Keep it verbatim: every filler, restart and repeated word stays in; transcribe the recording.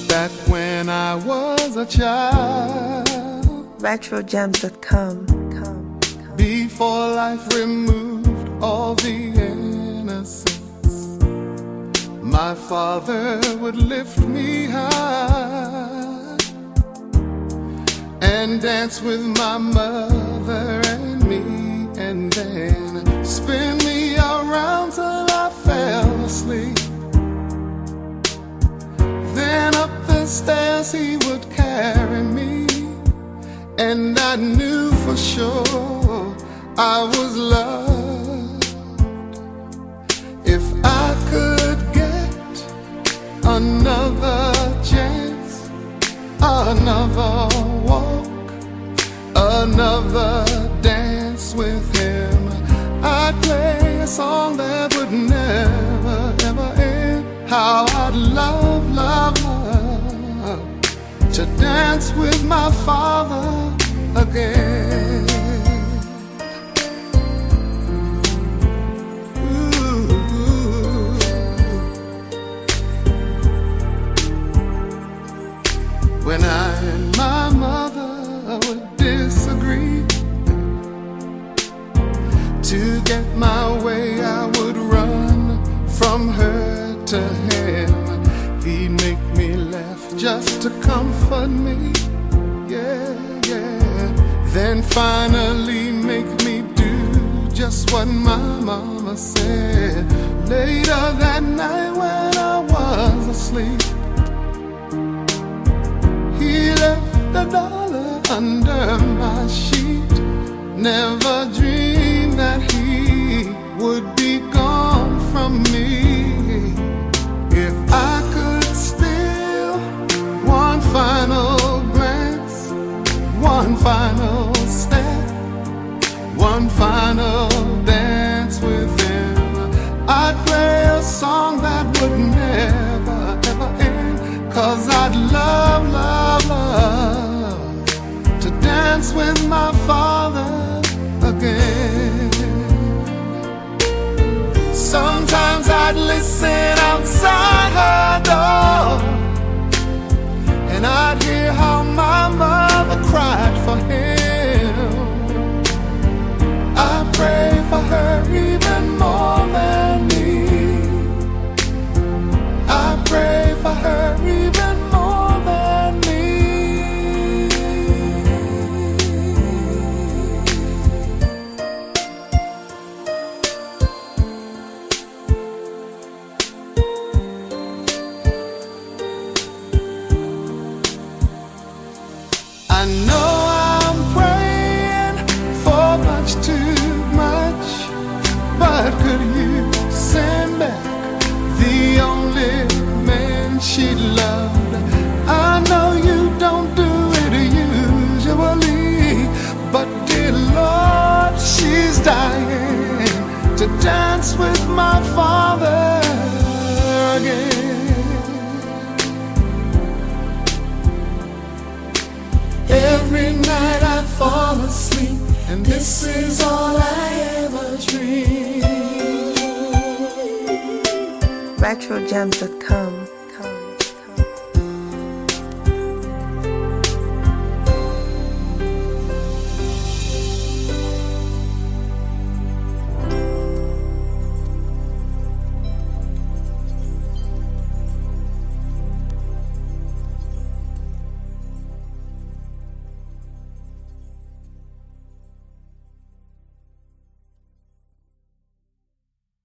back when I was a child. retro gems dot com. Before life removed all the innocence, my father would lift me high and dance with my mother and me, and then spin me around till I fell asleep. Then up the stairs he would carry me, and I knew for sure I was loved. If I could get another chance, another walk, another dance with him, I'd play a song that would never, ever end. How I'd love, love, love to dance with my father again. When I and my mother would disagree, to get my way I would run from her to him. He'd make me laugh just to comfort me, yeah, yeah. Then finally make me do just what my mama said. Later that night when I was asleep, he left a dollar under my sheet. Never dreamed that he would be gone from me. If I could steal one final glance, one final step, one final dance with him, I'd play a song that would never, ever end. 'Cause I'd love, love, love to dance with my father again. Sometimes I'd listen outside her door, and I'd hear how my mother cried for him. I pray for her even more than me. I pray for her even more than me. I know I'm praying for much too much, but could you send back the only man she loved? I know you don't do it usually, but dear Lord, she's dying to dance with my father again. Every night I fall asleep, and this is all I ever dream. retro gems dot com.